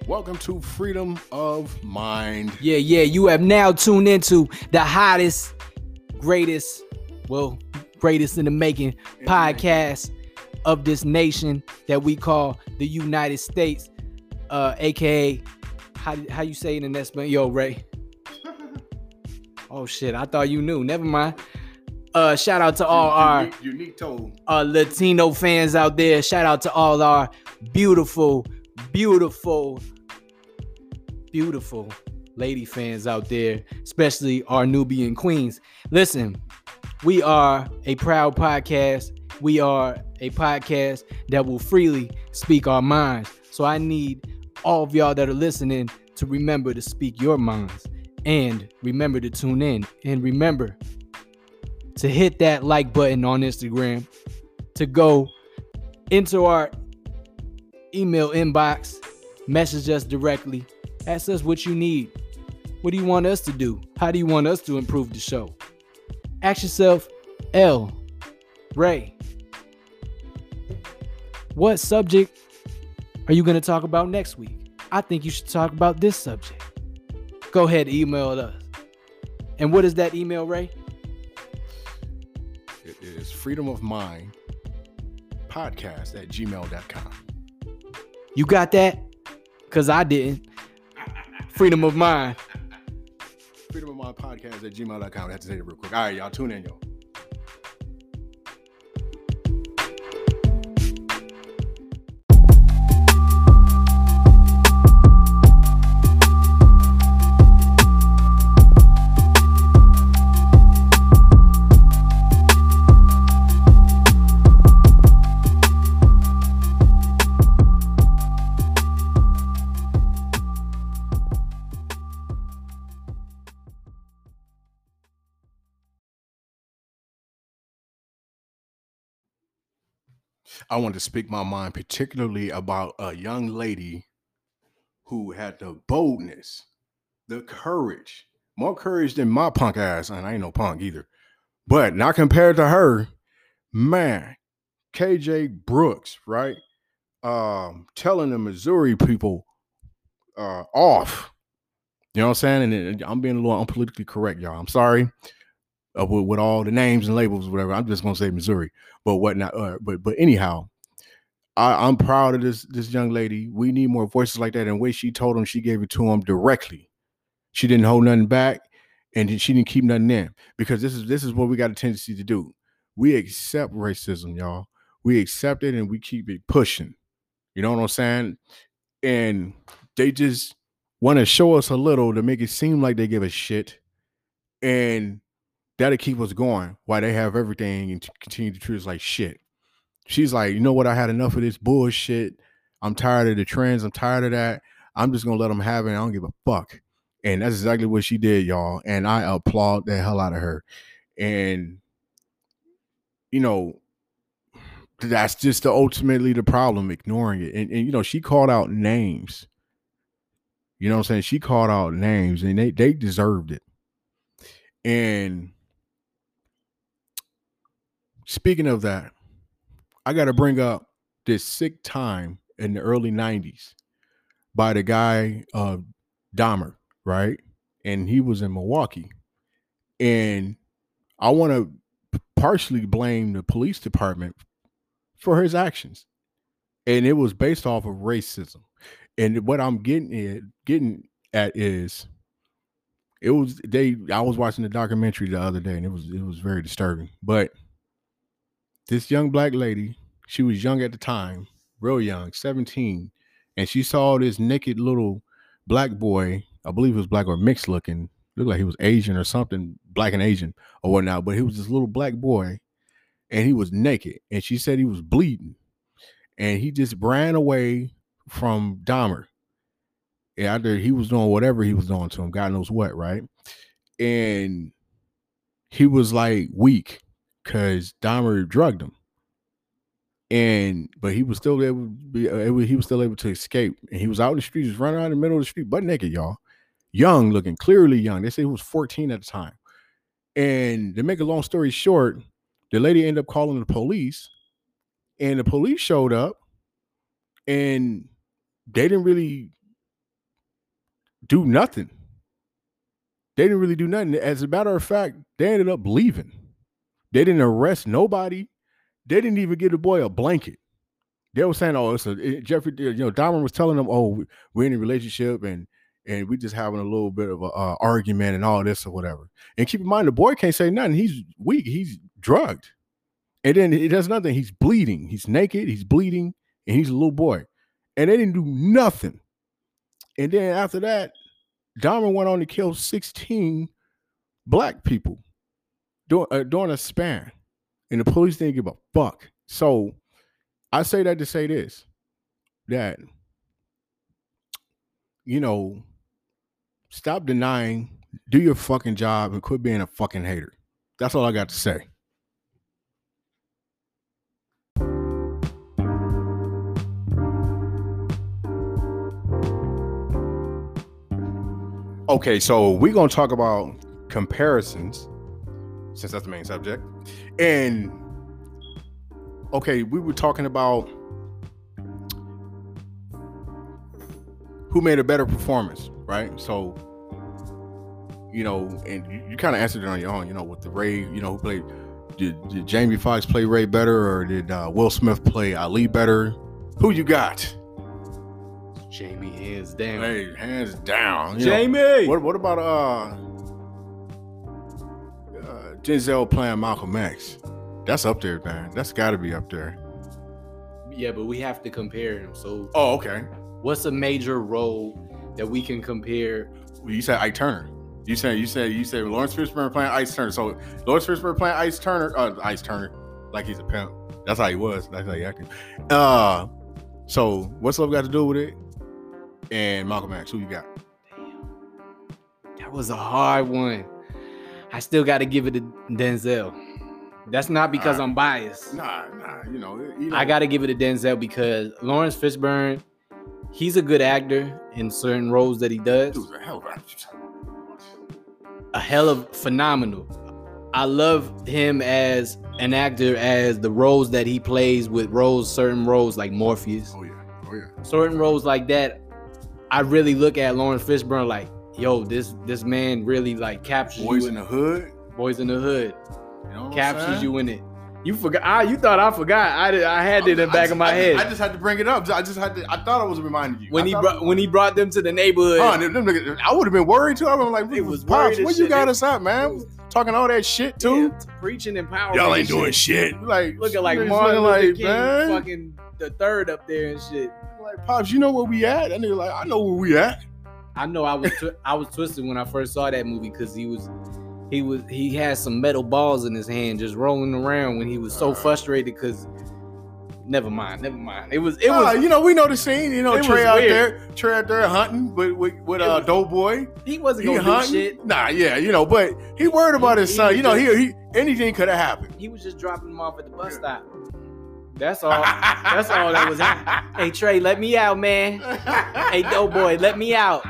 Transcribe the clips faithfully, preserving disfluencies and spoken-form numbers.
Welcome to Freedom of Mind. Yeah, yeah, you have now tuned into the hottest, greatest, well, greatest in the making in podcast the making. of this nation that we call the United States, uh, aka how how you say it in that spell? Yo, Ray. Oh shit, I thought you knew. Never mind. Uh, shout out to all our unique, unique tone. Uh, Latino fans out there. Shout out to all our beautiful, beautiful, beautiful lady fans out there, especially our Nubian queens. Listen, we are a proud podcast. We are a podcast that will freely speak our minds. So I need all of y'all that are listening to remember to speak your minds and remember to tune in and remember to hit that like button on Instagram, to go into our email inbox, message us directly, ask us what you need. What do you want us to do? How do you want us to improve the show? Ask yourself, L, Ray, what subject are you going to talk about next week? I think you should talk about this subject. Go ahead, email us. And what is that email, Ray? It is freedom of mind podcast at gmail dot com. You got that? Because I didn't. Freedom of mind. Freedom of mind podcast at gmail dot com. I have to say it real quick. All right, y'all tune in, yo. I want to speak my mind, particularly about a young lady who had the boldness, the courage, more courage than my punk ass, and I ain't no punk either. But not compared to her, man, K J Brooks, right? Um, telling the Missouri people uh, off. You know what I'm saying? And I'm being a little unpolitically correct, y'all. I'm sorry. Uh, with, with all the names and labels, whatever. I'm just gonna say Missouri, but whatnot. Uh, but but anyhow, I, I'm proud of this this young lady. We need more voices like that. And the way she told him, she gave it to him directly. She didn't hold nothing back, and she didn't keep nothing in. Because this is this is what we got a tendency to do. We accept racism, y'all. We accept it and we keep it pushing. You know what I'm saying? And they just want to show us a little to make it seem like they give a shit. And that'll keep us going while they have everything and continue to treat us like shit. She's like, you know what? I had enough of this bullshit. I'm tired of the trends. I'm tired of that. I'm just going to let them have it. I don't give a fuck. And that's exactly what she did, y'all. And I applaud the hell out of her. And, you know, that's just the ultimately the problem, ignoring it. And, and, you know, she called out names. You know what I'm saying? She called out names and they, they deserved it. And speaking of that, I got to bring up this sick time in the early nineties by the guy, uh, Dahmer, right? And he was in Milwaukee. And I want to partially blame the police department for his actions. And it was based off of racism. And what I'm getting at, getting at is, it was they. I was watching the documentary the other day, and it was it was very disturbing. But this young black lady, she was young at the time, real young, seventeen, and she saw this naked little black boy. I believe he was black or mixed looking. Looked like he was Asian or something, black and Asian or whatnot. But he was this little black boy, and he was naked. And she said he was bleeding, and he just ran away from Dahmer. After he was doing whatever he was doing to him, God knows what, right? And he was like weak because Dahmer drugged him. And but he was still able to be able, he was still able to escape. And he was out in the street, just running around in the middle of the street, butt naked, y'all. Young looking, clearly young. They say he was fourteen at the time. And to make a long story short, the lady ended up calling the police, and the police showed up, and they didn't really do nothing. They didn't really do nothing. As a matter of fact, they ended up leaving. They didn't arrest nobody. They didn't even give the boy a blanket. They were saying, "Oh, it's a it, Jeffrey." You know, Dahmer was telling them, "Oh, we're in a relationship and and we just having a little bit of a uh, argument and all this or whatever." And keep in mind, the boy can't say nothing. He's weak. He's drugged, and then he does nothing. He's bleeding. He's naked. He's bleeding, and he's a little boy. And they didn't do nothing. And then after that, Dahmer went on to kill sixteen black people during, uh, during a span, and the police didn't give a fuck. So I say that to say this, that, you know, stop denying, do your fucking job, and quit being a fucking hater. That's all I got to say. Okay, so we're going to talk about comparisons, since that's the main subject. And, okay, we were talking about who made a better performance, right? So, you know, and you, you kind of answered it on your own, you know, with the Ray, you know, who played, did, did Jamie Foxx play Ray better, or did uh, Will Smith play Ali better? Who you got? Jamie, hands down. Hey, hands down. You Jamie! know, what, what about uh, uh, Denzel playing Malcolm X? That's up there, man. That's got to be up there. Yeah, but we have to compare them. So, oh, okay. What's a major role that we can compare? Well, you said Ike Turner. You said you said you said Lawrence Fishburne playing Ice Turner. So Lawrence Fishburne playing Ice Turner, uh, Ice Turner, like he's a pimp. That's how he was. That's how he acted. Uh, so what's love got to do with it? And Malcolm X, who you got? Damn, that was a hard one. I still got to give it to Denzel. That's not because right. I'm biased. Nah, nah. You know, you know. I got to give it to Denzel because Lawrence Fishburne, he's a good actor in certain roles that he does. Dude's a hell of a A hell of phenomenal. I love him as an actor, as the roles that he plays with roles, certain roles like Morpheus. Oh yeah, oh yeah. Certain roles like that. I really look at Lawrence Fishburne like, yo, this this man really like captures Boys you. in the Hood. Boys in the Hood. You know what captures I'm saying? you in it. You forgot. I, you thought I forgot. I did. I had it in the back just, of my I head. Just, I just had to bring it up. I just had to. I thought I was reminding you when I he brought when he brought them to the neighborhood. Huh, them, them niggas, I would have been worried too. I was like, it was Pops, where you got it, us at, man? Talking all that shit too. Yeah, preaching and power. Y'all ain't doing shit. shit. Like looking like Martin Luther King, man. Fucking the third up there and shit. Like, Pops, you know where we at? And they're like, I know where we at. I know I was tw- I was twisted when I first saw that movie because he was he was he had some metal balls in his hand just rolling around when he was so uh, frustrated because never mind, never mind. It was it was uh, you know, we know the scene, you know, Trey out weird. there, Trey out there hunting with with, with uh Doughboy. He wasn't gonna he do shit. Nah, yeah, you know, but he worried about he, his son. He you know, just, he he anything could have happened. He was just dropping him off at the bus stop. That's all. That's all that was happening. Hey Trey, let me out, man. Hey Doughboy, let me out.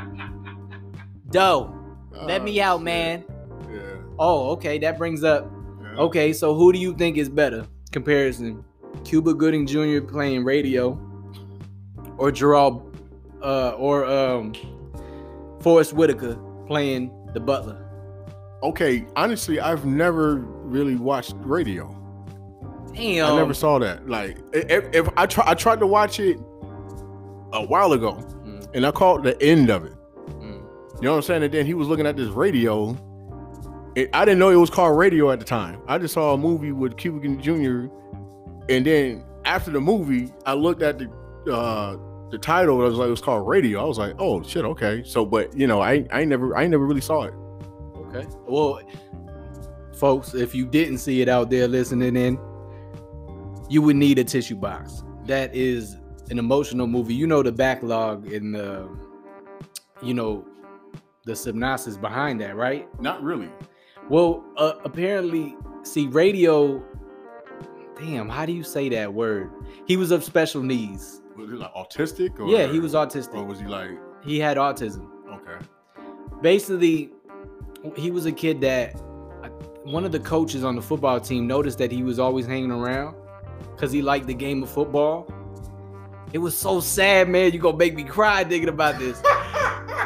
Doe, let oh, me out, shit. man. Yeah. Oh, okay. That brings up. Yeah. Okay, so who do you think is better? Comparison: Cuba Gooding Junior playing radio, or Gerald, uh, or um, Forrest Whitaker playing the butler. Okay, honestly, I've never really watched radio. Damn, I never saw that. Like, if, if I try, I tried to watch it a while ago, mm. and I caught the end of it. You know what I'm saying? And then he was looking at this radio. It, I didn't know it was called radio at the time. I just saw a movie with Cuba Gooding Junior And then after the movie, I looked at the uh, the title. And I was like, it was called Radio. I was like, oh shit, okay. So, but you know, I I never I never really saw it. Okay. Well, folks, if you didn't see it out there listening in, you would need a tissue box. That is an emotional movie. You know the backlog and the, you know. the synopsis behind that, right? Not really. Well, uh, apparently, see, radio. Damn, how do you say that word? He was of special needs. Was he like autistic? Or, yeah, he was autistic. Or was he like? He had autism. Okay. Basically, he was a kid that one of the coaches on the football team noticed that he was always hanging around because he liked the game of football. It was so sad, man. You gonna make me cry thinking about this.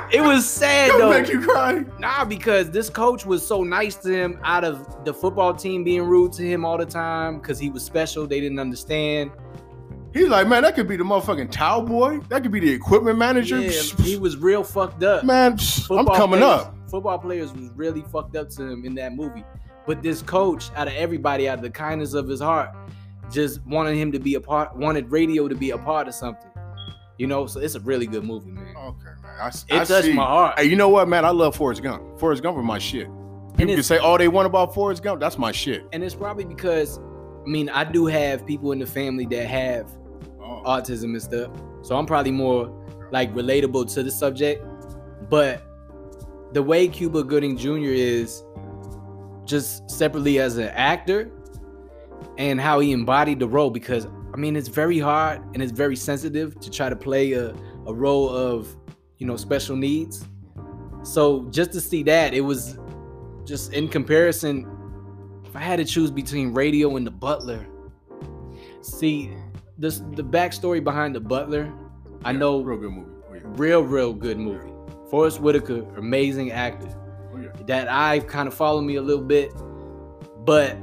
It was sad It'll though. make you cry. Nah, because this coach was so nice to him out of the football team being rude to him all the time because he was special. They didn't understand. He's like, man, that could be the motherfucking towel boy. That could be the equipment manager. Yeah, he was real fucked up. Man, Football I'm coming players, up. Football players was really fucked up to him in that movie. But this coach, out of everybody, out of the kindness of his heart, just wanted him to be a part, wanted radio to be a part of something. You know, so it's a really good movie, man. Okay, man. I, It I touched see. my heart. Hey, you know what, man? I love Forrest Gump. Forrest Gump was my shit. People can it's- say all they want about Forrest Gump. That's my shit. And it's probably because, I mean, I do have people in the family that have Oh. autism and stuff. So I'm probably more like relatable to the subject. But the way Cuba Gooding Junior is, just separately as an actor and how he embodied the role, because I mean it's very hard and it's very sensitive to try to play a, a role of, you know, special needs. So just to see that, it was just in comparison, if I had to choose between Radio and The Butler, see this the backstory behind The Butler, I Yeah, know real good movie. Oh, yeah. real real good movie. Forrest Whitaker, amazing actor. Oh, yeah. That I kind of followed me a little bit, but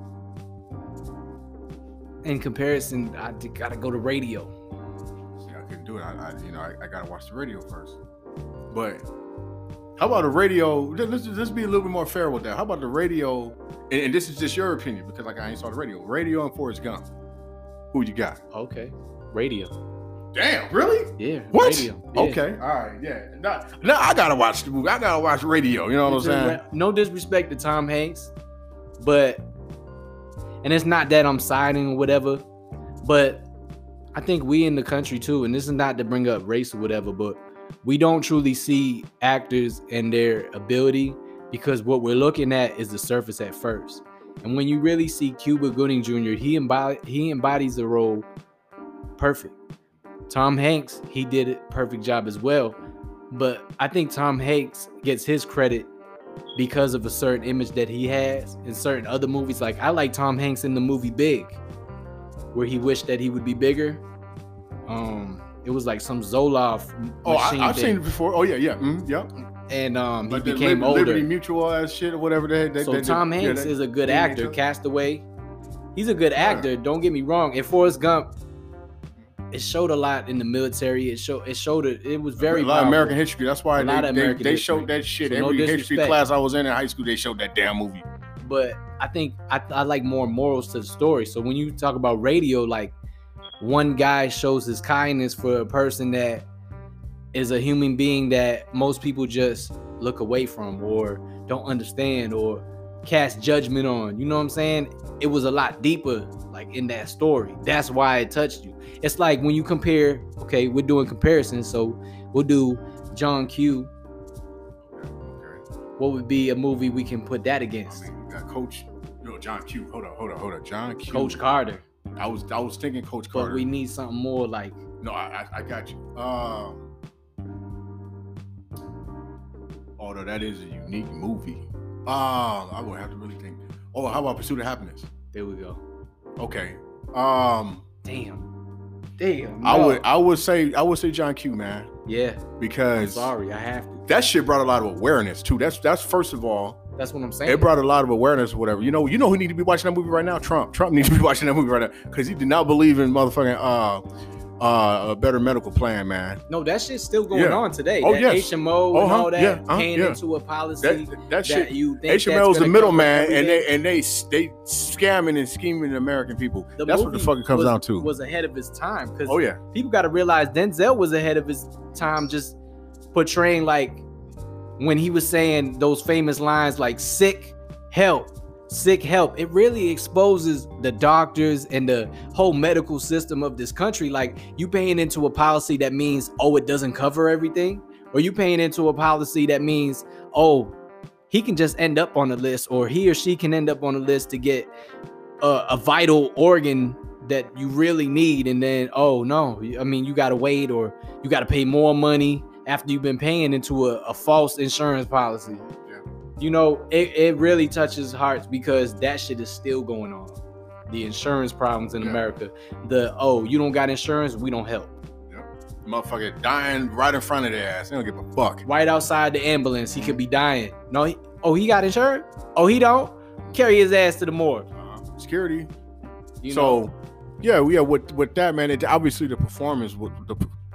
in comparison, I d- gotta go to Radio. See, I couldn't do it. I, I you know, I, I gotta watch the radio first. But how about the radio? Let's let's be a little bit more fair with that. How about the radio? And, and this is just your opinion because like I ain't saw the radio. Radio and Forrest Gump. Who you got? Okay, Radio. Damn, really? Yeah. What? Radio. Yeah. Okay. All right. Yeah. Now, now I gotta watch the movie. I gotta watch radio. You know what I'm saying? No disrespect to Tom Hanks, but and it's not that I'm siding or whatever, but I think we in the country too, and this is not to bring up race or whatever, but we don't truly see actors and their ability because what we're looking at is the surface at first. And when you really see Cuba Gooding Junior, he embody, he embodies the role perfect. Tom Hanks, he did a perfect job as well. But I think Tom Hanks gets his credit because of a certain image that he has in certain other movies. Like I like Tom Hanks in the movie Big, where he wished that he would be bigger. Um, it was like some Zoloft Oh, machine I, I've thing. seen it before. Oh yeah, yeah, mm, yeah. And um, he Like the became Liberty, older. Liberty Mutual ass shit or whatever they. they So they, Tom they, Hanks yeah, they, is a good they actor. into it. Castaway, he's a good actor. Don't get me wrong. And Forrest Gump, it showed a lot in the military. It showed. It showed it. It was very a lot of powerful. American history. That's why A lot they of they, American they history. showed that shit. So no Every history disrespect. class I was in in high school, they showed that damn movie. But I think I, I like more morals to the story. So when you talk about Radio, like one guy shows his kindness for a person that is a human being that most people just look away from or don't understand or cast judgment on. You know what I'm saying? It was a lot deeper, like in that story. That's why it touched you. It's like when you compare, okay, we're doing comparisons, so we'll do John Q. Okay. What would be a movie we can put that I against? mean, you got Coach. No, John Q. Hold on, hold on, hold on. John Q. Coach Carter. I was I was thinking Coach But Carter. we need something more like No, I, I I got you. Um, although that is a unique movie. Um, I would have to really think. Oh, how about Pursuit of Happiness? there we go. Okay. Um, Damn. Damn. I no. would I would say I would say John Q, man, Yeah. because Sorry, I have to. that shit brought a lot of awareness too. That's that's first of all, That's what I'm saying. it brought a lot of awareness or whatever. You know, you know who need to be watching that movie right now? Trump. Trump needs to be watching that movie right now because he did not believe in motherfucking uh uh a better medical plan, man. no, that shit's still going Yeah. on today. Oh, that yes. H M O and Uh-huh. all that Yeah. Uh-huh. paying Yeah. into a policy That that, that shit. you think H M L that's is the gonna middleman, cover and they everything. and they they scamming and scheming the American people. The That's what the movie fuck it comes was, down to. was ahead of his time because Oh yeah, people got to realize Denzel was ahead of his time, just portraying like when he was saying those famous lines like "sick help." Sick help. It really exposes the doctors and the whole medical system of this country. Like you paying into a policy that means, oh, it doesn't cover everything, or you paying into a policy that means, oh, he can just end up on the list, or he or she can end up on the list to get a, a vital organ that you really need, and then oh no, I mean you gotta wait, or you gotta pay more money after you've been paying into a, a false insurance policy. You know, it, it really touches hearts because that shit is still going on. The insurance problems in Yeah. America. The, oh, you don't got insurance, we don't help. Yep. Motherfucker dying right in front of their ass. They don't give a fuck. Right outside the ambulance, he could be dying. No, he, oh, he got insurance? Oh, he don't? Carry his ass to the morgue. Uh, security. You so, know? yeah, yeah. With with that, man, it, obviously the performance with the.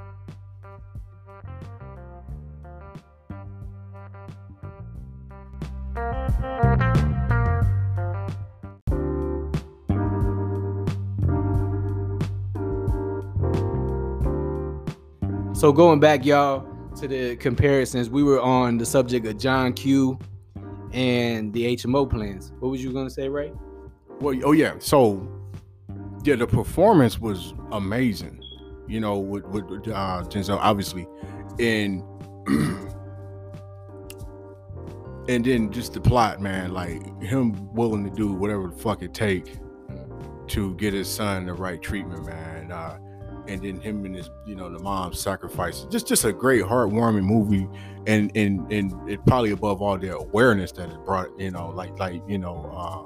So going back, y'all, to the comparisons, we were on the subject of John Q and the H M O plans. What was you gonna say, Ray? Well, oh yeah. So, yeah, the performance was amazing. You know, with with uh, Denzel, obviously, and and then just the plot, man. Like him willing to do whatever the fuck it take to get his son the right treatment, man. Uh, and then him and his, you know, the mom's sacrifice. Just, just a great heartwarming movie, and and and it probably above all the awareness that it brought. You know, like like you know,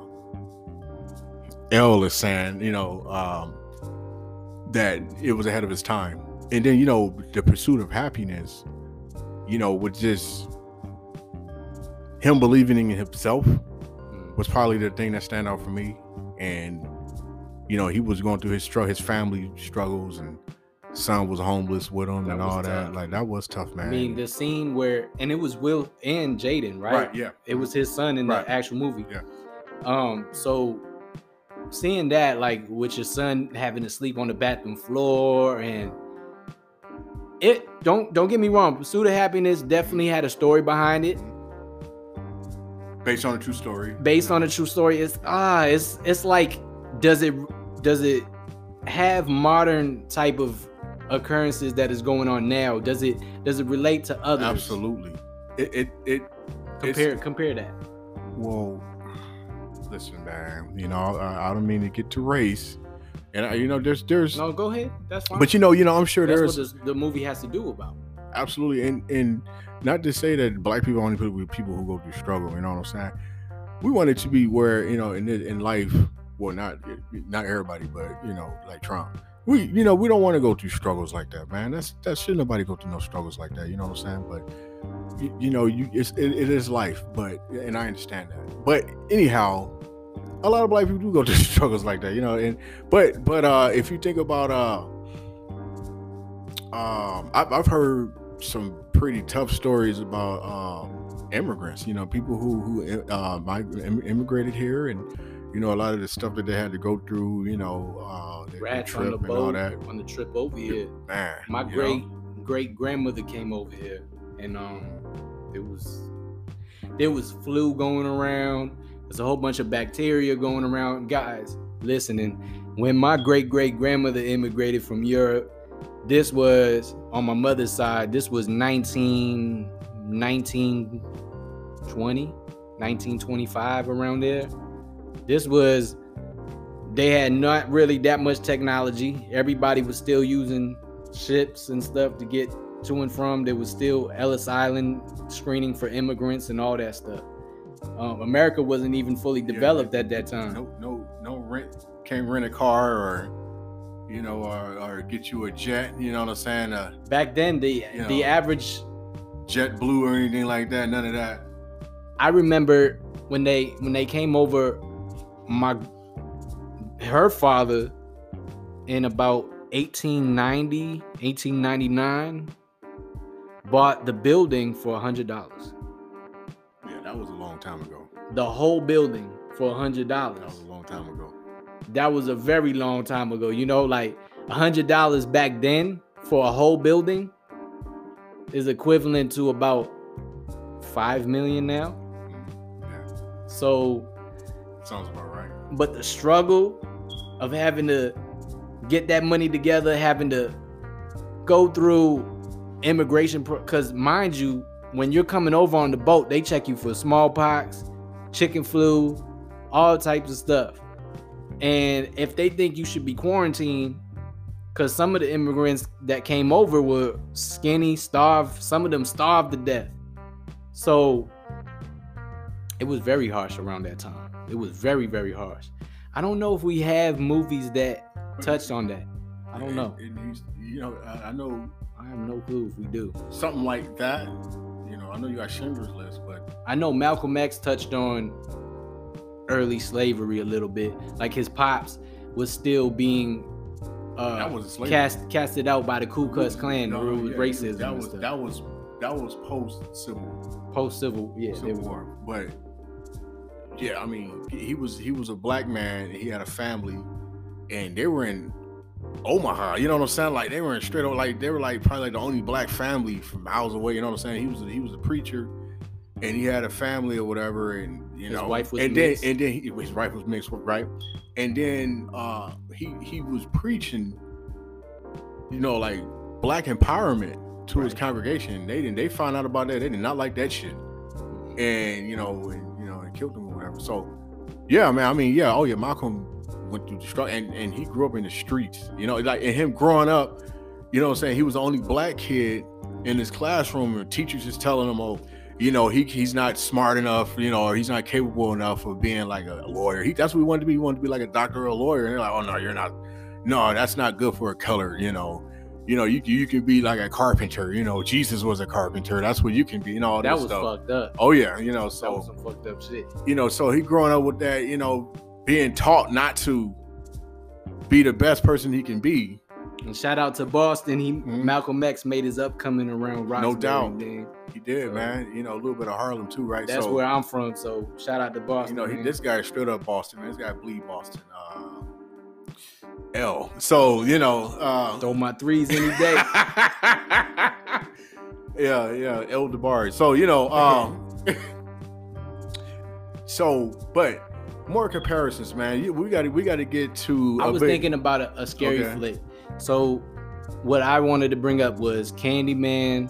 uh, Elle is saying, you know, um, that it was ahead of its time. And then, you know, the pursuit of happiness, you know, with just him believing in himself was probably the thing that stand out for me. And you know, he was going through his struggle, his family struggles, and son was homeless with him, that and all that. Like, that was tough, man. I mean, the scene where, and it was Will and Jaden, right? Right, yeah. It was his son in right. the actual movie. Yeah. Um, so seeing that, like, with your son having to sleep on the bathroom floor, and it, don't don't get me wrong, Pursuit of Happiness definitely had a story behind it. Based on a true story. Based on a true story. It's ah, it's it's like, does it does it have modern type of occurrences that is going on now? Does it does it relate to others? Absolutely. It it it compare compare that. Well, listen, man. You know, I, I don't mean to get to race, and I, you know, there's there's no. Go ahead. That's fine. But you know, you know, I'm sure That's there's what this, the movie has to do about. Absolutely, and and not to say that black people are only people with people who go through struggle. You know what I'm saying? We want it to be where, you know, in in life. Well, not not everybody, but, you know, like Trump. We, you know, we don't want to go through struggles like that, man. That's that shouldn't nobody go through no struggles like that. You know what I'm saying? But you, you know, you it's it, it is life. But and I understand that. But anyhow, a lot of black people do go through struggles like that. You know, and but but uh, if you think about uh, um, I've, I've heard some pretty tough stories about um, immigrants. You know, people who who uh, immigrated here, and you know, a lot of the stuff that they had to go through, you know, uh, the, Rats the trip on the boat, and all that. On the trip over here. Man, my great know? great grandmother came over here, and um, it was there was flu going around. There's a whole bunch of bacteria going around. Guys, listening, when my great great grandmother immigrated from Europe, this was on my mother's side. This was nineteen, nineteen twenty, nineteen twenty-five, around there. This was, they had not really that much technology. Everybody was still using ships and stuff to get to and from. There was still Ellis Island screening for immigrants and all that stuff. Um, America wasn't even fully developed yeah, at that time. No, no, no rent. Can't rent a car or, you know, or, or get you a jet. You know what I'm saying? Uh, Back then, the you know, the average JetBlue or anything like that. None of that. I remember when they when they came over. My her father in about eighteen ninety, eighteen ninety-nine bought the building for a hundred dollars. Yeah, that was a long time ago. The whole building for a hundred dollars. That was a long time ago. That was a very long time ago. You know, like a hundred dollars back then for a whole building is equivalent to about five million now. Yeah. So sounds about right. But the struggle of having to get that money together, having to go through immigration, because mind you, when you're coming over on the boat, they check you for smallpox, chicken flu, all types of stuff. And if they think you should be quarantined, because some of the immigrants that came over were skinny, starved, some of them starved to death. So it was very harsh around that time. It was very, very harsh. I don't know if we have movies that touched on that. I don't know. And, and he's, you know, I, I know. I have no clue if we do something like that. You know, I know you got Schindler's List, but I know Malcolm X touched on early slavery a little bit. Like his pops was still being uh, that was slavery. cast casted out by the Ku Klux Klan. No, no, yeah, racism. That was that was that was post civil post civil yeah civil war. But yeah, I mean, he was he was a black man. And he had a family, and they were in Omaha. You know what I'm saying? Like they were in straight up, like they were like probably like the only black family from miles away. You know what I'm saying? He was a, he was a preacher, and he had a family or whatever, and you his know, wife was and mixed. then and then he, his wife was mixed, right? And then uh, he he was preaching, you know, like black empowerment to right. his congregation. They didn't. They found out about that. They did not like that shit, and you know, and you know, and killed him or whatever. So, yeah, man. I mean, yeah. Oh yeah, Malcolm went through the struggle, and, and he grew up in the streets, you know, like, and him growing up, you know what I'm saying, he was the only black kid in his classroom, and teachers just telling him, oh, you know, he he's not smart enough, you know, or he's not capable enough of being like a lawyer. He that's what he wanted to be. He wanted to be like a doctor or a lawyer, and they're like, oh no, you're not, no, that's not good for a color, you know. You know, you you can be like a carpenter, you know, Jesus was a carpenter, that's what you can be, you know, all that this was stuff. fucked up. Oh yeah, you know, so that was some fucked up shit. You know, so he growing up with that, you know, being taught not to be the best person he can be. And shout out to Boston. He mm-hmm. Malcolm X made his upcoming around Roxbury. No doubt. Then. He did, so, man. You know, a little bit of Harlem too, right? That's so, where I'm from. So shout out to Boston. You know, he, man. this guy is straight up Boston, man. This guy bleed Boston. Uh, L. So, you know. Uh, Throw my threes any day. yeah, yeah. El DeBarge. So, you know. Um, so, but. More comparisons, man. We got to we got to get to. I was bit. thinking about a, a scary okay. flick. So, what I wanted to bring up was Candyman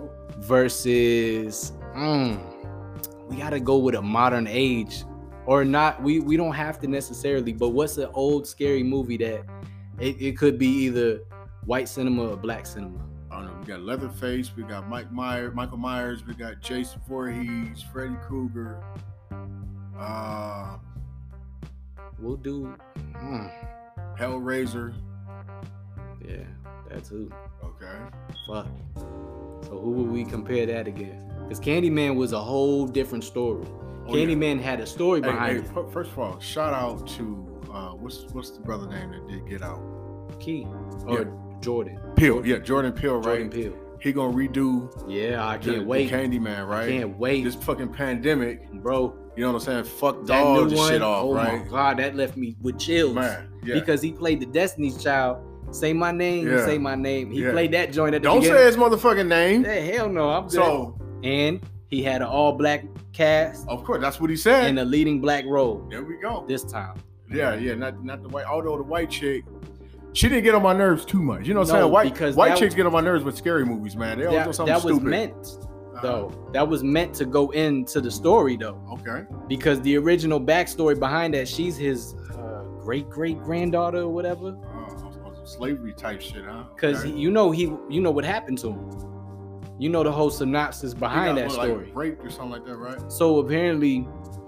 versus. Mm, we got to go with a modern age, or not. We we don't have to necessarily. But what's an old scary movie that it, it could be either white cinema or black cinema? I don't know. We got Leatherface. We got Mike Myers, Michael Myers. We got Jason Voorhees, Freddy Krueger. Uh. We'll do mm. Hellraiser. Yeah, that too. Okay. Fuck. So who would we compare that against? Because Candyman was a whole different story. Oh, Candyman yeah. had a story hey, behind hey, it. First of all, shout out to uh, what's what's the brother name that did Get Out? Key or yeah. Jordan Peele. Jordan. Yeah, Jordan Peele. Right. Jordan Peele. He gonna redo. Yeah, I can't the, wait. The Candyman, right? I can't wait. This fucking pandemic, bro. You know what I'm saying? Fuck that all new this one, shit off, oh right? my god, that left me with chills. Man, yeah. Because he played the Destiny's Child. Say my name, yeah. say my name. He yeah. played that joint at the Don't beginning. say his motherfucking name. Hey, hell no, I'm good. So, and he had an all-black cast. Of course, that's what he said. And a leading black role. There we go. This time. Yeah, yeah, not not the white. Although the white chick, she didn't get on my nerves too much. You know what I'm no, saying? White because white that, chicks get on my nerves with scary movies, man. They always that, do something that was stupid. meant, though. Uh-huh. That was meant to go into the story, though. Okay. Because the original backstory behind that, she's his uh, great great granddaughter or whatever. Uh, slavery type shit, huh? Because okay. you know he, you know what happened to him. You know the whole synopsis behind that what, story. Like raped or something like that, right? So apparently,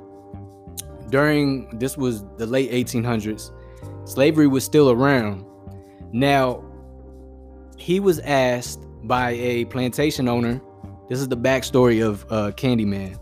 during this was the late eighteen hundreds, slavery was still around. Now, he was asked by a plantation owner. This is the backstory of uh, Candyman.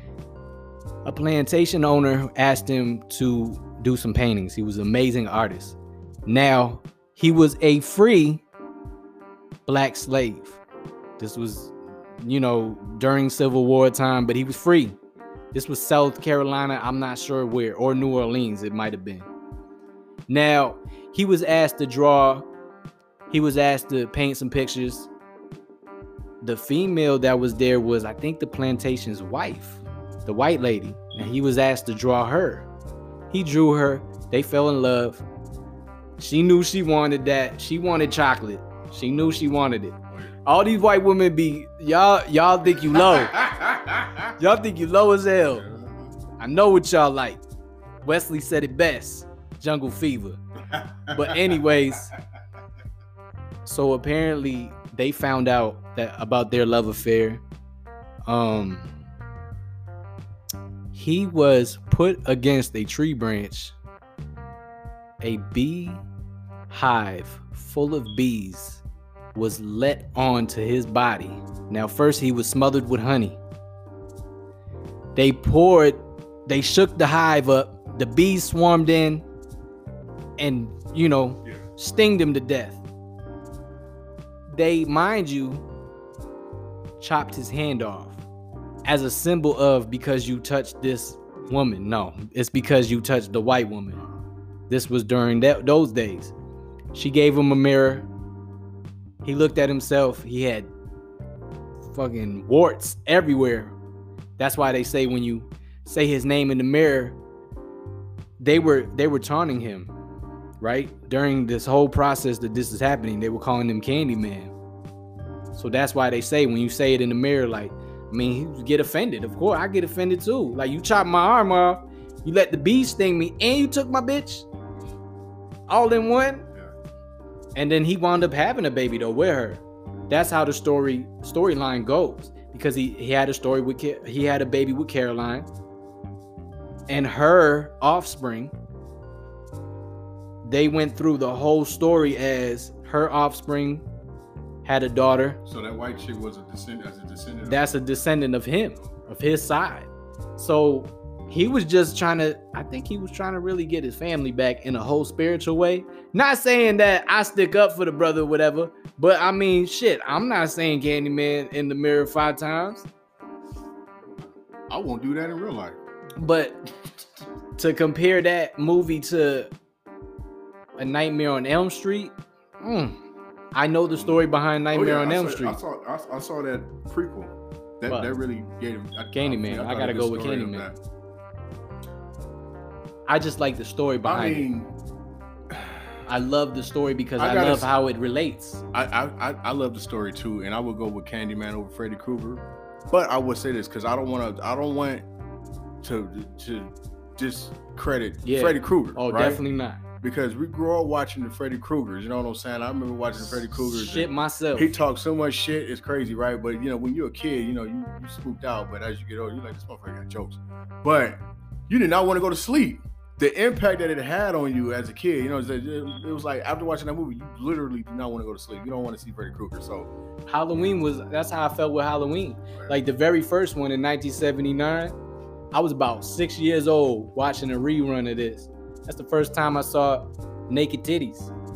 A plantation owner asked him to do some paintings. He was an amazing artist. Now, he was a free black slave. This was, you know, during Civil War time, but he was free. This was South Carolina, I'm not sure where, or New Orleans, it might have been. Now, he was asked to draw, he was asked to paint some pictures. The female that was there was, I think, the plantation's wife, the white lady, and he was asked to draw her. He drew her, they fell in love. She knew she wanted that. She wanted chocolate. She knew she wanted it. All these white women be, y'all, y'all think you low. Y'all think you low as hell. I know what y'all like. Wesley said it best. Jungle Fever. But anyways, so apparently they found out that about their love affair. Um, he was put against a tree branch. A bee hive full of bees was let onto his body. Now, first he was smothered with honey. They poured, they shook the hive up. The bees swarmed in and, you know, Yeah. stinged him to death. They, mind you, chopped his hand off as a symbol of, because you touched this woman. No, it's because you touched the white woman. This was during that, those days. She gave him a mirror. He looked at himself. He had fucking warts everywhere. That's why they say when you say his name in the mirror, they were they were taunting him, right? During this whole process that this is happening, they were calling him Candyman. So that's why they say when you say it in the mirror, like, I mean, you get offended. Of course, I get offended too. Like, you chopped my arm off, you let the bee sting me, and you took my bitch all in one. And then he wound up having a baby though with her. That's how the story storyline goes, because he, he had a story with he had a baby with Caroline, and her offspring. They went through the whole story as her offspring had a daughter. So that white chick was a descendant, as a descendant. That's a descendant of him, of his side. So he was just trying to, I think he was trying to really get his family back in a whole spiritual way. Not saying that I stick up for the brother or whatever, but I mean, shit, I'm not saying Candyman in the mirror five times. I won't do that in real life. But to compare that movie to A Nightmare on Elm Street, mm, I know the story behind Nightmare Oh, yeah, on I Elm saw, Street. I saw, I, I saw that prequel. That What? that really gave him. I, Candyman. I, I gotta go with Candyman. I just like the story I behind mean, it. I love the story because I I, gotta love s- how it relates. I, I I I love the story too, and I would go with Candyman over Freddy Krueger. But I would say this because I don't want to. I don't want to to discredit Yeah. Freddy Krueger. Oh, right? definitely not. Because we grew up watching the Freddy Kruegers. You know what I'm saying? I remember watching the Freddy Kruegers. Shit and myself. He talks so much shit, it's crazy, right? But you know, when you're a kid, you know, you, you spooked out. But as you get older, you're like, this motherfucker got jokes. But you did not want to go to sleep. The impact that it had on you as a kid, you know, it, it was like after watching that movie, you literally do not want to go to sleep. You don't want to see Freddy Krueger. So Halloween was, that's how I felt with Halloween. Like the very first one in nineteen seventy-nine, I was about six years old watching a rerun of this. That's the first time I saw naked titties.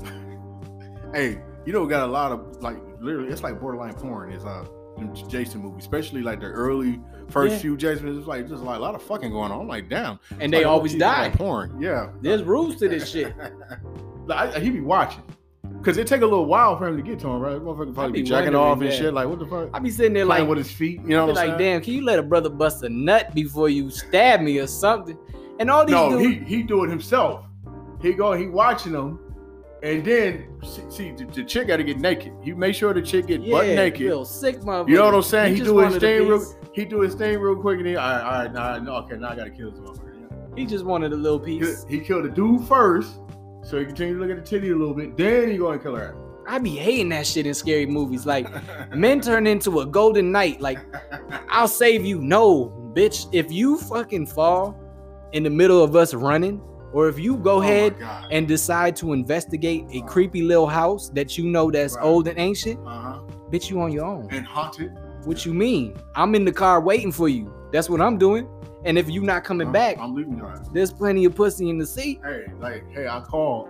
hey, you know, we got a lot of like literally, it's like borderline porn. Is uh, them Jason movies, especially like the early first Yeah. few Jason. It's like just like a lot of fucking going on. I'm like, damn. And It's they like, always oh, die. like porn, yeah. There's rules to this shit. Like, I, he be watching. Cause it take a little while for him to get to him, right? Motherfucker I probably be be jacking wondering off and that. shit. Like, what the fuck? I be sitting there Playing like, with his feet, you know be what I'm like, saying? damn, can you let a brother bust a nut before you stab me or something? And all these No, dudes, he he do it himself. He go, he watching them, and then see, see the, the chick got to get naked. He make sure the chick get yeah, butt naked. real sick motherfucker. You know what I'm saying? He, just do his wanted a thing real. piece. He do his thing real quick, and he all right, all right, nah, no, okay, now I gotta kill this motherfucker. He just wanted a little He, piece. he killed the dude first, so he continue to look at the titty a little bit. Then he go and kill her. I be hating that shit in scary movies. Like, men turn into a golden knight. Like, I'll save you. No, bitch. If you fucking fall in the middle of us running, or if you go Oh my ahead God. and decide to investigate a creepy little house that you know that's Right. old and ancient, uh-huh. bitch, you on your own. And haunted. What you mean? I'm in the car waiting for you. That's what I'm doing. And if you not coming I'm- back, I'm leaving her. there's plenty of pussy in the seat. Hey, like, hey, I called.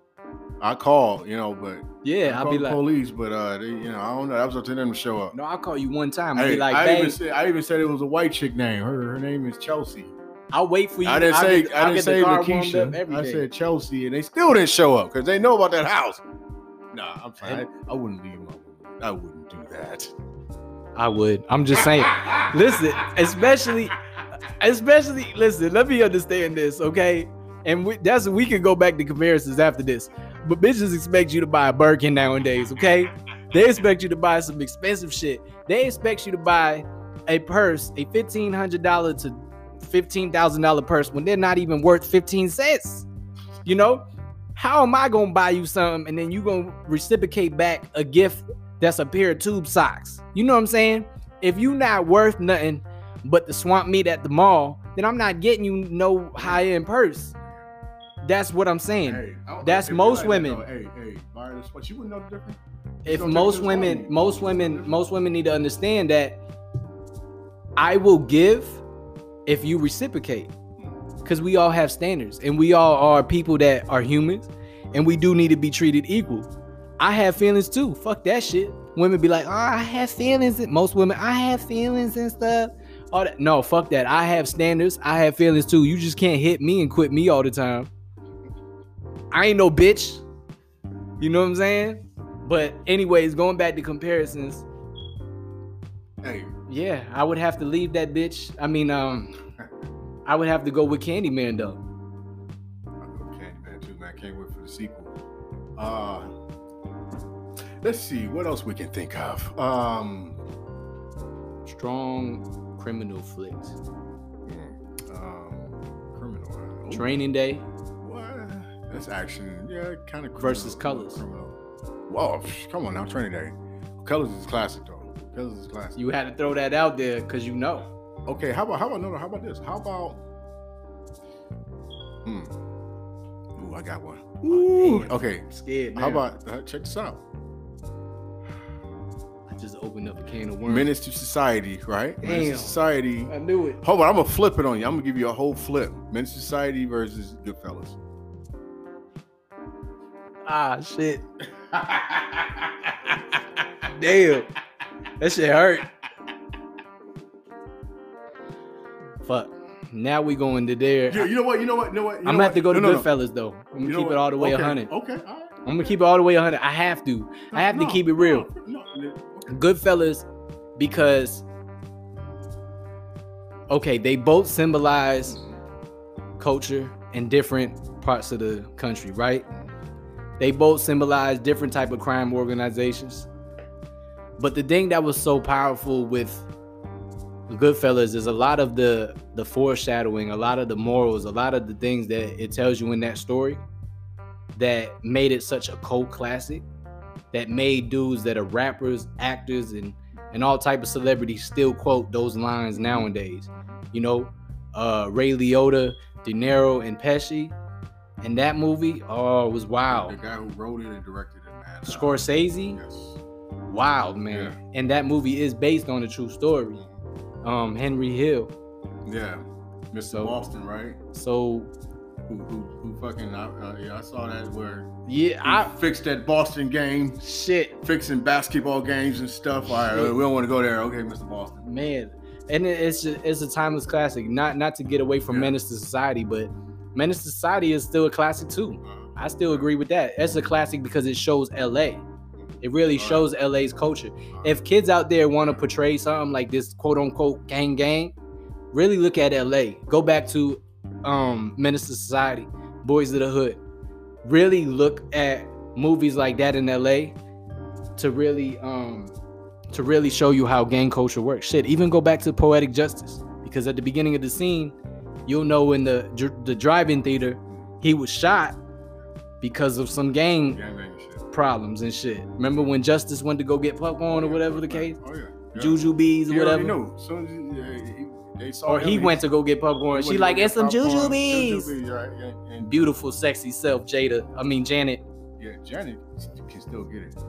I called, you know, but Yeah, I I'll called be the like, police, but uh, they, you know, I don't know. That was up to them to show up. no, I'll call you one time. I'll Hey, be like, I babe, even said, I even said it was a white chick name. Her, her name is Chelsea. I'll wait for you. I didn't I'll say, get- I I'll didn't get the say car warmed up Lakeisha. every I day. said Chelsea, and they still didn't show up because they know about that house. Nah, I'm fine. I, I wouldn't leave my. I wouldn't do that. I would. I'm just saying. Listen, especially, especially, listen, let me understand this, okay? And we, that's we can go back to comparisons after this. But bitches expect you to buy a Birkin nowadays, okay? They expect you to buy some expensive shit. They expect you to buy a purse, a fifteen hundred dollars to fifteen thousand dollars purse when they're not even worth fifteen cents. You know? How am I gonna buy you something and then you gonna reciprocate back a gift that's a pair of tube socks? You know what I'm saying? If you not worth nothing but the swamp meat at the mall, then I'm not getting you no high-end purse. that's what I'm saying. Hey, I don't- That's if you most like that, women. though, Hey, hey, buy this what you wouldn't know the difference. If Don't take most this women, wrong. most women, most women need to understand that I will give if you reciprocate. Because we all have standards and we all are people that are humans and we do need to be treated equal. I have feelings too. Fuck that shit. Women be like, oh, I have feelings. Most women, I have feelings and stuff. All that. No, fuck that. I have standards. I have feelings too. You just can't hit me and quit me all the time. I ain't no bitch. You know what I'm saying? But anyways, going back to comparisons. Hey, Yeah, I would have to leave that bitch. I mean, um, I would have to go with Candyman though. I go Candyman too, man. Can't wait for the sequel. Uh, let's see what else we can think of. Um, Strong criminal flicks. um, criminal. uh, Training Day. What? That's action. Yeah, kind of Versus Colors. Criminal. Whoa, psh, come on now, Training Day. Colors is classic though. Colors is classic. You had to throw that out there because you know. Okay, how about how about no no how about this? How about hmm. Ooh, I got one. Ooh, Damn. Okay. I'm scared. How now. about uh, check this out? I just opened up a can of worms. Menace to Society, right? Menace Damn. to Society. I knew it. Hold on, I'm gonna flip it on you. I'm gonna give you a whole flip. Menace to Society versus Goodfellas. Ah, shit. Damn. That shit hurt. Fuck. Now we going to there. Yeah, you know what? You know what? You know what? You I'm know gonna have what? to go to No, no, no. Goodfellas though. I'm gonna You know keep what? it all the way okay. one hundred. Okay, all right. I'm gonna keep it all the way one hundred. I have to. I have to No, keep it real. No, no, no. Goodfellas, because okay, they both symbolize culture in different parts of the country, right? They both symbolize different type of crime organizations. But the thing that was so powerful with Goodfellas is a lot of the the foreshadowing, a lot of the morals, a lot of the things that it tells you in that story that made it such a cult classic, that made dudes that are rappers, actors, and and all type of celebrities still quote those lines nowadays. You know, uh, Ray Liotta, De Niro, and Pesci. And that movie, oh, it was wild. The guy who wrote it and directed it, man. Uh, Scorsese, Yes. wild, man. And that movie is based on a true story. Um, Henry Hill. Yeah. Mister So- Boston, right? So Who who who fucking uh, uh, yeah, I saw that where yeah, I I fixed that Boston game, shit, fixing basketball games and stuff. All right, Shit. we don't want to go there. Okay, Mister Boston. man. And it- it's just, it's a timeless classic. Not not to get away from Yeah. Menace to Society, but Menace to Society is still a classic too. Uh, I still agree with that. It's a classic because it shows L A. It really All right. shows L A's culture. uh, If kids out there want to portray something like this quote unquote gang gang, really look at L A. Go back to um Menace to Society, Boys of the Hood. Really look at movies like that in L A to really um to really show you how gang culture works. Shit, even go back to Poetic Justice, because at the beginning of the scene, you'll know in the dr- the drive-in theater, he was shot because of some gang gang bang shit. problems and shit. Remember when Justice went to go get popcorn or whatever the case? Oh yeah. yeah. Juju bees or He already whatever. knew. As soon as he, yeah, he, they saw Or him, he went to go get popcorn. he She went to like, go it's get some popcorn. Juju bees. Juju bees, right? And, and Beautiful, sexy self, Jada. I mean, Janet. yeah, Janet can still get it.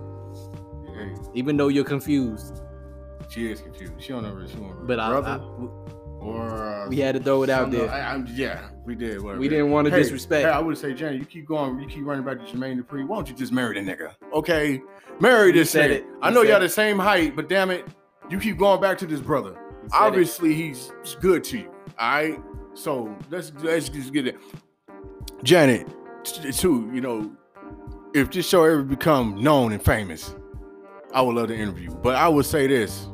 Yeah, Even though you're confused, she is confused. She don't know where she want. but I, brother I- or uh, we had to throw it out some- there. I, I'm, yeah, we did. Whatever. We didn't want to Hey, disrespect. Hey, I would say, Janet, you keep going, you keep running back to Jermaine Dupri. Why don't you just marry the nigga? Okay, marry this said nigga. it. I You know said y'all it. the same height, but damn it, you keep going back to this brother. He said it. Obviously, he's good to you. All right, so let's let's just get it. Janet, t- too. You know, if this show ever become known and famous, I would love to interview. But I would say this: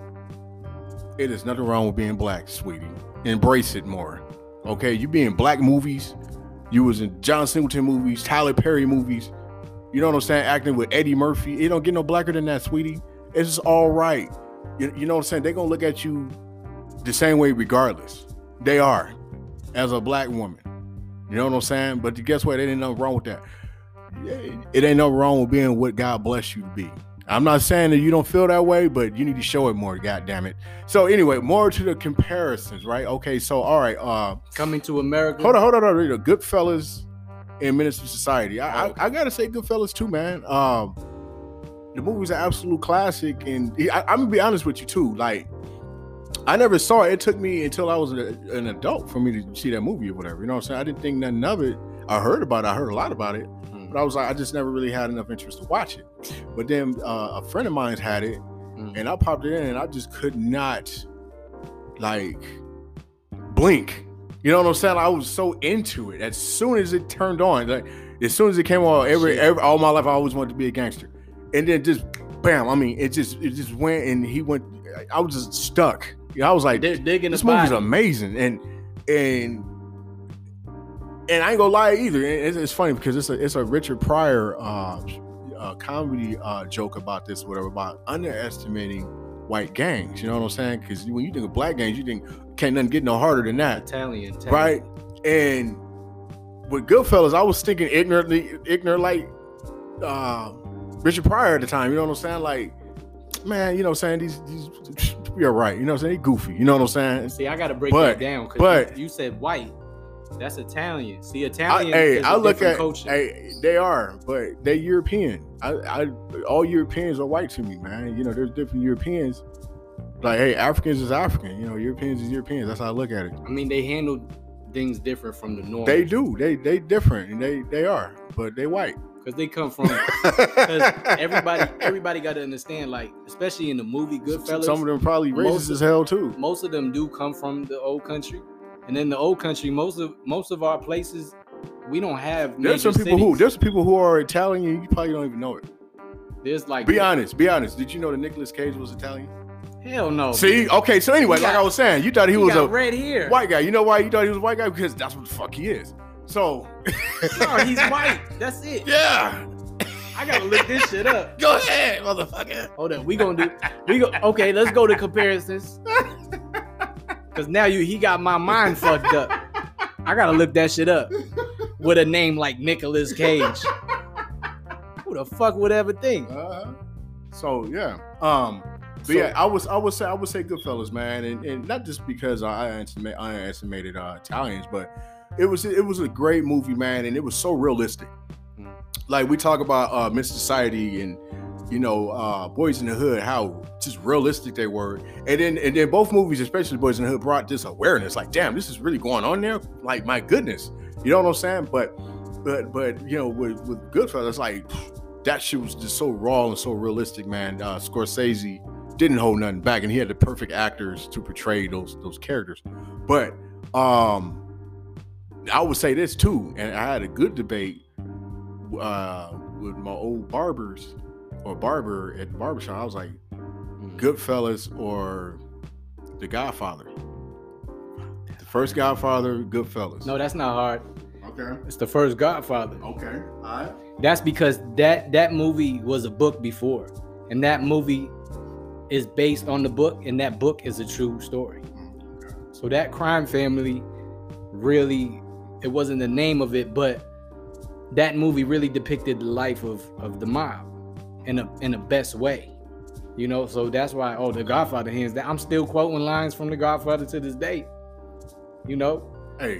it is nothing wrong with being black, sweetie. Embrace it more. Okay, you be in black movies. You was in John Singleton movies, Tyler Perry movies. You know what I'm saying? Acting with Eddie Murphy. It don't get no blacker than that, sweetie. It's just all right. You, you know what I'm saying? They're gonna look at you the same way regardless. They are, as a black woman. You know what I'm saying? But guess what? There ain't nothing wrong with that. It ain't nothing wrong with being what God bless you to be. I'm not saying that you don't feel that way, but you need to show it more, God damn it. So anyway, more to the comparisons, right? Okay, so all right, uh Coming to America. hold on, hold on, hold on. Goodfellas and Menace to Society. I, Oh, okay. I I gotta say Goodfellas too, man. Um, the movie's an absolute classic, and I, I'm gonna be honest with you too. Like, I never saw it. It took me until I was a, an adult for me to see that movie or whatever. You know what I'm saying? I didn't think nothing of it. I heard about it. I heard a lot about it, Mm. but I was like, I just never really had enough interest to watch it. But then uh, a friend of mine had it, Mm. and I popped it in, and I just could not like blink. You know what I'm saying? I was so into it. As soon as it turned on, like as soon as it came on, every, Shit. every all my life I always wanted to be a gangster, and then just bam. I mean, it just it just went, and he went. I was just stuck. You know, I was like, They're digging this the movie's body. amazing, and and and I ain't gonna lie either. It's, it's funny because it's a it's a Richard Pryor uh, uh, comedy uh, joke about this, whatever, about underestimating white gangs. You know what I'm saying? Because when you think of black gangs, you think can't nothing get no harder than that, Italian, Italian. right? And with Goodfellas, I was thinking ignorantly, ignorant like uh, Richard Pryor at the time. You know what I'm saying? Like, man, you know what I'm saying? These these we are right. You know what I'm saying? They goofy. You know what I'm saying? See, I gotta break But- that down because but- you, you said white. That's Italian. See, I, Italian hey, is a I look different at culture. hey, they are, but they European. I, I, all Europeans are white to me, man. You know, there's different Europeans. Like, hey, Africans is African. You know, Europeans is Europeans. That's how I look at it. I mean, they handle things different from the norm. They do. They they different, and they they are, but they white. because they come from. Because everybody, everybody got to understand, like, especially in the movie Goodfellas, Some of them probably most racist as hell too. most of them do come from the old country, and in the old country, most of most of our places, we don't have. There's some major people who cities. there's some people who are Italian. You probably don't even know it. There's like Be honest. Be honest. Did you know that Nicolas Cage was Italian? hell no. See, okay. So anyway, He like got- I was saying, you thought he, he was got a red hair. white guy. You know why you thought he was a white guy? Because that's what the fuck he is. So No, he's white. That's it. yeah. I gotta look this shit up. Go ahead, motherfucker. Hold on, we gonna do. We go. Okay, let's go to comparisons. Cause now you, he got my mind fucked up. I gotta look that shit up with a name like Nicolas Cage. Who the fuck would ever think? Uh-huh. So yeah. Um. But So- yeah, I was I would say I would say Goodfellas, man, and, and not just because I underestimate, I underestimated uh, Italians, but it was it was a great movie, man, and it was so realistic. Mm. Like we talk about uh, Miss Society and you know uh, Boys in the Hood, how just realistic they were, and then and then both movies, especially Boys in the Hood, brought this awareness. Like, damn, this is really going on there. Like, my goodness, you know what I'm saying? But but but you know with with Goodfellas, like that shit was just so raw and so realistic, man. Uh, Scorsese didn't hold nothing back, and he had the perfect actors to portray those those characters. But um, I would say this too, and I had a good debate uh, with my old barbers or barber at the barbershop. I was like, Goodfellas or The Godfather. The first Godfather, Goodfellas. No, that's not hard. Okay. It's the first Godfather. Okay. All right. That's because that that movie was a book before, and that movie is based on the book, and that book is a true story. So that crime family really, it wasn't the name of it, but that movie really depicted the life of, of the mob in a in the best way. You know, so that's why, oh, The Godfather, hands down. I'm still quoting lines from The Godfather to this day. You know? Hey,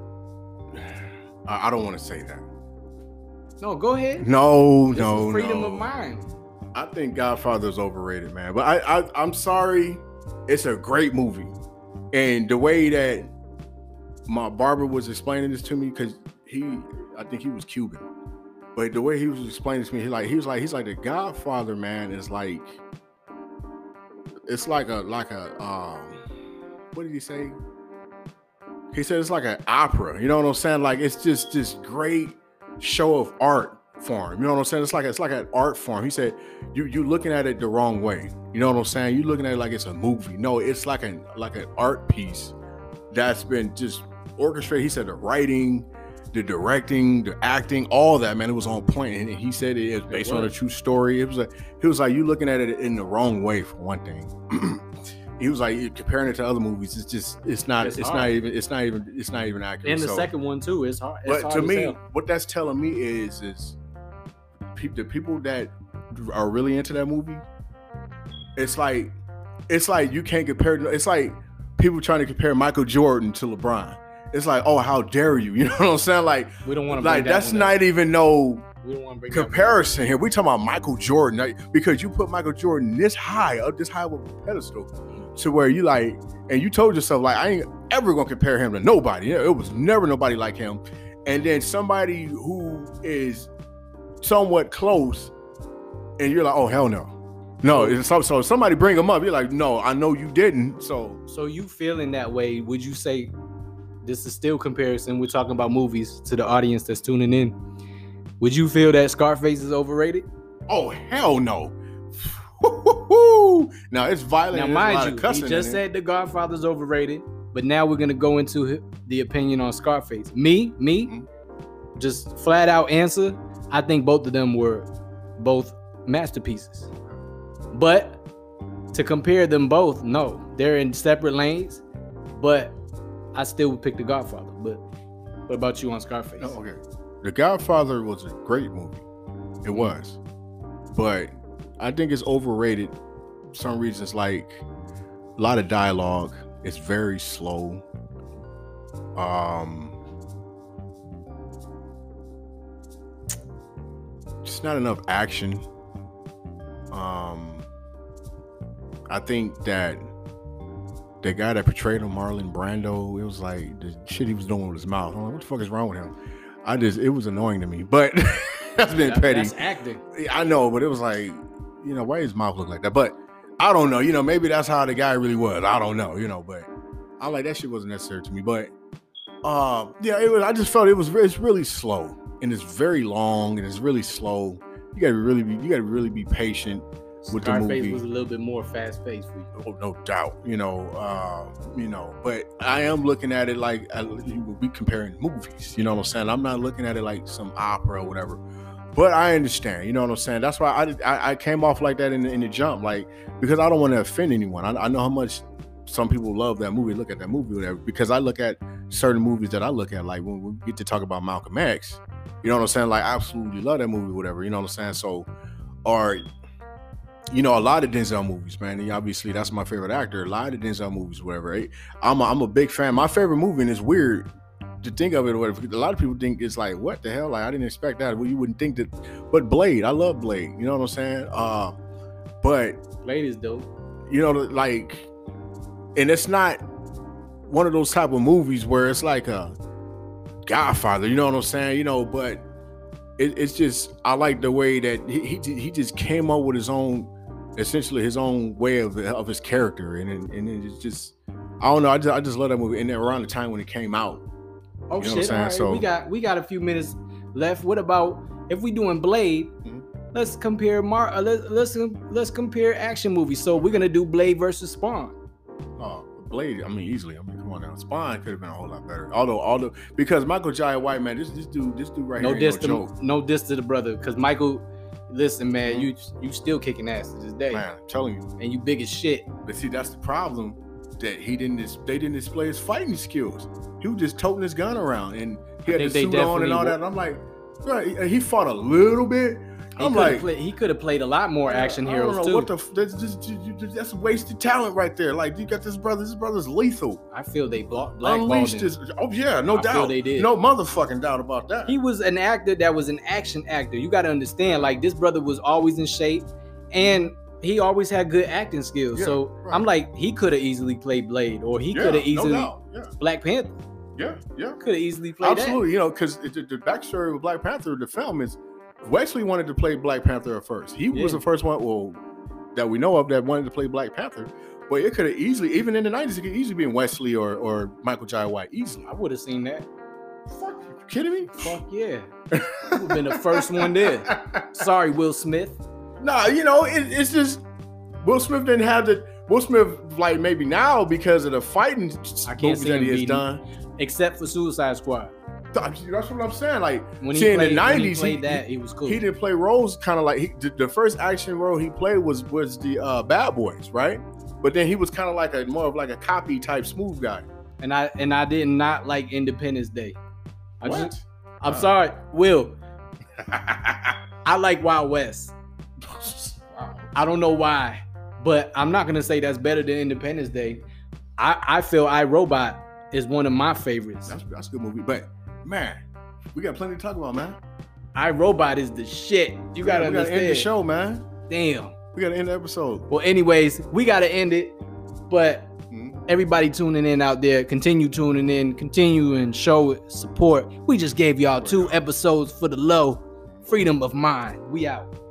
I I don't want to say that. No, go ahead. No, This no, is freedom no. of mind. I think Godfather's overrated, man. But I, I, I'm sorry. It's a great movie, and the way that my barber was explaining this to me, because he, I think he was Cuban, but the way he was explaining to me, he like he was like he's like the Godfather, man, is like it's like a like a um, what did he say? He said it's like an opera. You know what I'm saying? Like it's just this great show of art form. You know what I'm saying? It's like it's like an art form. He said you you looking at it the wrong way. You know what I'm saying? You looking at it like it's a movie. No, it's like an like an art piece that's been just orchestrated. He said the writing, the directing, the acting, all that, man, it was on point. And he said it is based on a true story. It was like he was like you looking at it in the wrong way for one thing. He was like comparing it to other movies. It's just it's not It's it's, hard. not even it's not even it's not even accurate. And the So- second one too is hard. It's but hard to as me, hell. what that's telling me is, is pe- the people that are really into that movie, it's like, it's like you can't compare. It's like people trying to compare Michael Jordan to LeBron. it's like, oh, how dare you? You know what I'm saying? Like, we don't want to like that that's not up. even no we don't want to bring comparison here. We talking about Michael Jordan, like, because you put Michael Jordan this high, up this high with a pedestal, to where you like, and you told yourself like, I ain't ever gonna compare him to nobody. It was never nobody like him. And then somebody who is somewhat close, and you're like, oh hell no. No, it's so, so somebody bring them up. You're like, no, I know you didn't. So, so you feeling that way? Would you say this is still comparison? We're talking about movies to the audience that's tuning in. Would you feel that Scarface is overrated? Oh hell no! Now it's violent. Now, mind you, he just said The Godfather's overrated, but now we're gonna go into the opinion on Scarface. Me, me, mm-hmm. just flat out answer. I think both of them were both masterpieces. But to compare them both, no, they're in separate lanes. But I still would pick The Godfather. But what about you on Scarface? Oh, okay, The Godfather was a great movie. It was, but I think it's overrated. For some reasons, like a lot of dialogue. It's very slow. Um, just not enough action. Um. I think that the guy that portrayed him, Marlon Brando, it was like the shit he was doing with his mouth. I'm like, what the fuck is wrong with him? I just, it was annoying to me. But that's been that, petty. That's acting. I know, but it was like, you know, why his mouth look like that? But I don't know. You know, maybe that's how the guy really was. I don't know. You know, but I like that shit wasn't necessary to me. But um, yeah, it was. I just felt it was. It's really slow and it's very long and it's really slow. You gotta really be. You gotta really be patient. With Scarface the movie. was a little bit more fast-paced for you. Oh, no doubt, you know, uh, you know. But I am looking at it like I, we comparing movies. You know what I'm saying? I'm not looking at it like some opera or whatever. But I understand. You know what I'm saying? That's why I I, I came off like that in the, in the jump, like because I don't want to offend anyone. I, I know how much some people love that movie, look at that movie, or whatever. Because I look at certain movies that I look at, like when we get to talk about Malcolm X. You know what I'm saying? Like I absolutely love that movie, whatever. You know what I'm saying? So, or. You know, a lot of Denzel movies, man. And obviously, that's my favorite actor. A lot of Denzel movies, whatever. Right? I'm a, I'm a big fan. My favorite movie, and it's weird to think of it, or whatever. A lot of people think it's like, what the hell? Like, I didn't expect that. Well, you wouldn't think that. But Blade, I love Blade. You know what I'm saying? Uh, but Blade is dope. You know, like, and it's not one of those type of movies where it's like a Godfather. You know what I'm saying? You know, but it, it's just I like the way that he, he he just came up with his own. Essentially his own way of of his character, and and it's just I don't know. I just I just love that movie, and then around the time when it came out. Oh you know shit! All right. So we got we got a few minutes left. What about if we doing Blade? Mm-hmm. Let's compare Mar. Uh, let's let's let's compare action movies. So we're gonna do Blade versus Spawn. Oh, Blade. I mean, easily. I mean, come on now. Spawn could have been a whole lot better. Although, although because Michael Jai White, man, this this dude this dude right no here. Diss no to, joke. No diss to the brother, because Michael. Listen, man, you you still kicking ass to this day. Man, I'm telling you. And you big as shit. But see, that's the problem. That he didn't they didn't display his fighting skills. He was just toting his gun around and he had the suit on and all that. And I'm like, right, he fought a little bit. He I'm like, play, he could have played a lot more action I heroes don't know, too. What the that's, just, that's wasted talent right there. Like you got this brother, this brother's lethal. I feel they blocked black Unleashed his, oh yeah, no I doubt. Feel they did. No motherfucking doubt about that. He was an actor that was an action actor. You got to understand, like this brother was always in shape, and he always had good acting skills. Yeah, so right. I'm like, he could have easily played Blade, or he yeah, could have easily no yeah. Black Panther. Yeah, yeah, could have easily played absolutely. That. You know, because the, the backstory of Black Panther, the film is. Wesley wanted to play Black Panther at first. He yeah. was the first one, well, that we know of that wanted to play Black Panther. But it could have easily, even in the nineties, it could easily been Wesley or or Michael Jai White. Easily. I would have seen that. Fuck, you kidding me? Fuck yeah. You would have been the first one there. Sorry, Will Smith. Nah, you know, it, it's just, Will Smith didn't have the, Will Smith, like maybe now because of the fighting I can't movies see that him he has beating, done. Except for Suicide Squad. That's what I'm saying. Like, when see, he in played, the nineties, when he played he, that, he was cool. He didn't play roles kind of like he, the, the first action role he played was was the uh, Bad Boys, right? But then he was kind of like a more of like a copy type smooth guy. And I and I did not like Independence Day. I what? Just, I'm uh, sorry, Will. I like Wild West. Wow. I don't know why, but I'm not gonna say that's better than Independence Day. I I feel iRobot is one of my favorites. That's that's a good movie. But man, we got plenty to talk about, man. I, Robot is the shit. You gotta we gotta understand. end the show, man. Damn. We gotta end the episode. Well, anyways, we gotta end it. But Mm-hmm. everybody tuning in out there, continue tuning in, continue and show support. We just gave y'all two episodes for the low. Freedom of mind. We out.